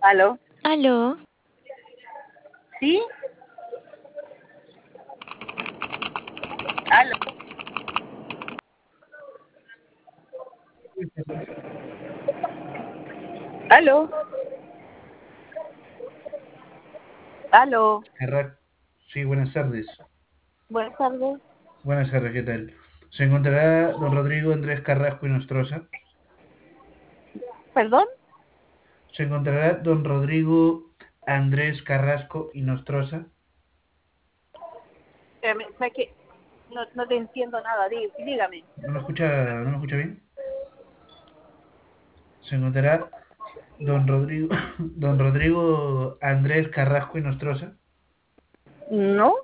¿Aló? Aló, ¿Sí? ¿Aló? ¿Aló? ¿Aló? Sí, buenas tardes. Buenas tardes. Buenas tardes, ¿qué tal? ¿Se encontrará don Rodrigo Andrés Carrasco y Nostroza? ¿Perdón? ¿Se encontrará don Rodrigo Andrés Carrasco y Nostroza? ¿Sabes qué? No te entiendo nada, dígame. ¿No me escucha bien? ¿Se encontrará don Rodrigo Andrés Carrasco y Nostroza? No,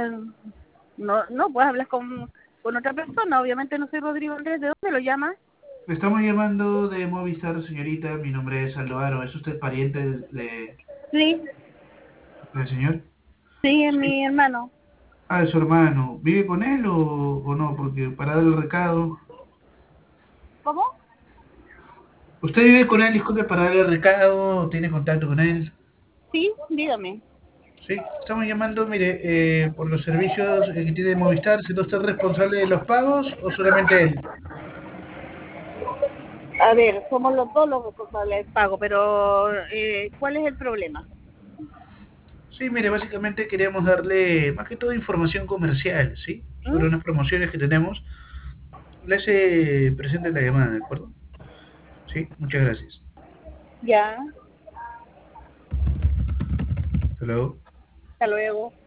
no puedes hablar con otra persona. Obviamente no soy Rodrigo Andrés. ¿De dónde lo llamas? Le estamos llamando de Movistar, señorita. Mi nombre es Aldo. ¿Es usted pariente Sí, del señor? sí, es Sí. mi hermano. Ah, es su hermano. ¿Vive con él o no? Porque para darle el recado. ¿Cómo? ¿Usted vive con él, disculpe, para darle el recado? ¿Tiene contacto con él? Sí, dígame. Sí, estamos llamando, mire, por los servicios que tiene Movistar. ¿Será usted responsable de los pagos o solamente él? A ver, somos los dos los responsables del pago, pero ¿cuál es el problema? Sí, mire, básicamente queríamos darle más que todo información comercial, ¿sí? Sobre ¿Mm? unas promociones que tenemos. Le hace presente la llamada, ¿de acuerdo? Sí, muchas gracias. Ya, Hasta luego. hasta luego.